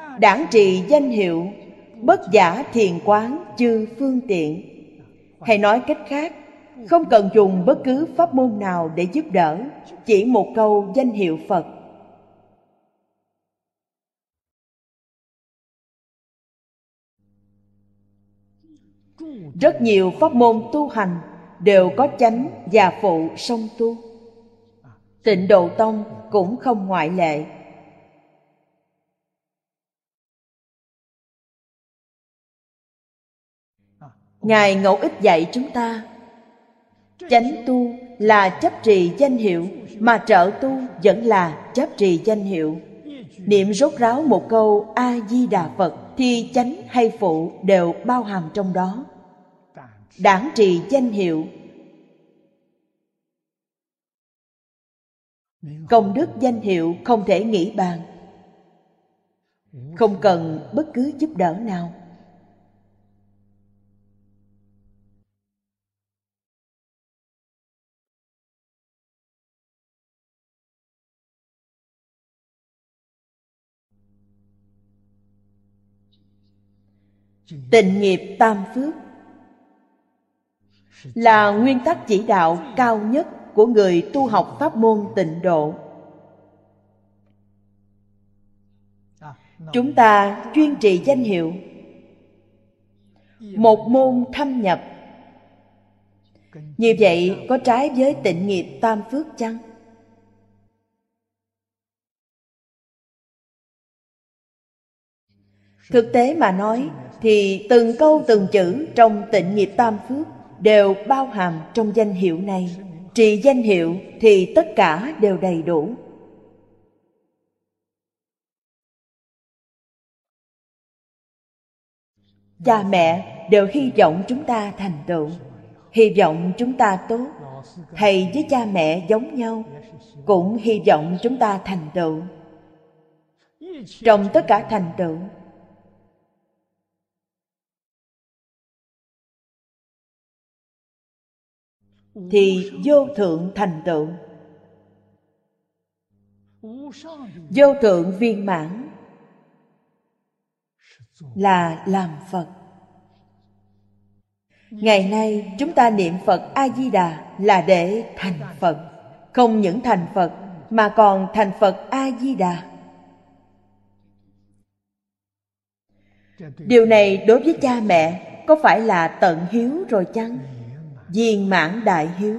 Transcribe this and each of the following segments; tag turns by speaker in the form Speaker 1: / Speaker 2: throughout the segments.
Speaker 1: đản trì danh hiệu, bất giả thiền quán chư phương tiện. Hay nói cách khác, không cần dùng bất cứ pháp môn nào để giúp đỡ, chỉ một câu danh hiệu Phật. Rất nhiều pháp môn tu hành đều có chánh và phụ song tu. Tịnh Độ Tông cũng không ngoại lệ. Ngài Ngẫu Ích dạy chúng ta, chánh tu là chấp trì danh hiệu, mà trợ tu vẫn là chấp trì danh hiệu. Niệm rốt ráo một câu A-di-đà Phật thì chánh hay phụ đều bao hàm trong đó. Đản trì danh hiệu, công đức danh hiệu không thể nghĩ bàn, không cần bất cứ giúp đỡ nào. Tịnh nghiệp tam phước là nguyên tắc chỉ đạo cao nhất của người tu học pháp môn tịnh độ. Chúng ta chuyên trì danh hiệu, một môn thâm nhập. Như vậy có trái với tịnh nghiệp tam phước chăng? Thực tế mà nói thì từng câu từng chữ trong tịnh nghiệp tam phước đều bao hàm trong danh hiệu này. Trì danh hiệu thì tất cả đều đầy đủ. Cha mẹ đều hy vọng chúng ta thành tựu, hy vọng chúng ta tốt. Thầy với cha mẹ giống nhau, cũng hy vọng chúng ta thành tựu. Trong tất cả thành tựu thì vô thượng thành tựu, vô thượng viên mãn là làm Phật. Ngày nay chúng ta niệm Phật A-di-đà là để thành Phật. Không những thành Phật mà còn thành Phật A-di-đà. Điều này đối với cha mẹ có phải là tận hiếu rồi chăng? Viên mãn đại hiếu.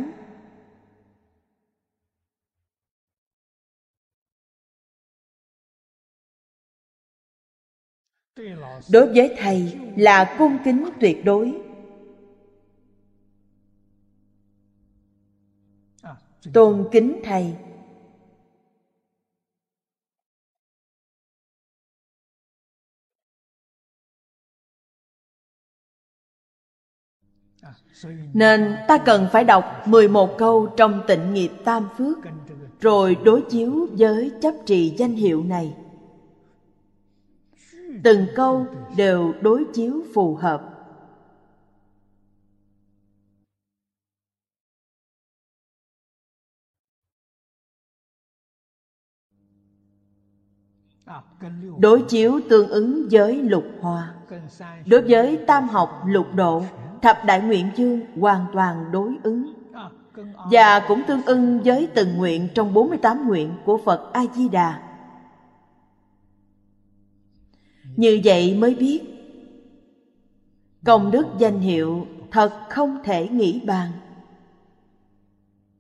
Speaker 1: Đối với thầy là cung kính tuyệt đối. Tôn kính thầy. Nên ta cần phải đọc 11 câu trong tịnh nghiệp tam phước, rồi đối chiếu với chấp trì danh hiệu này. Từng câu đều đối chiếu phù hợp. Đối chiếu tương ứng với lục hòa. Đối với tam học lục độ, thập đại nguyện chương hoàn toàn đối ứng. Và cũng tương ưng với từng nguyện trong 48 nguyện của Phật A-di-đà. Như vậy mới biết công đức danh hiệu thật không thể nghĩ bàn.